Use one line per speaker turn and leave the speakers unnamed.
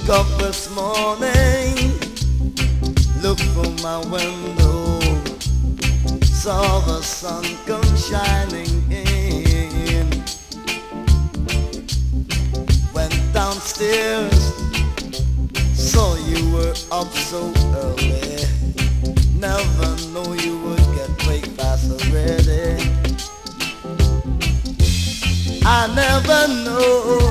Woke up this morning, looked from my window, saw the sun come shining in. Went downstairs, saw you were up so early. Never knew you would get breakfast already. I never know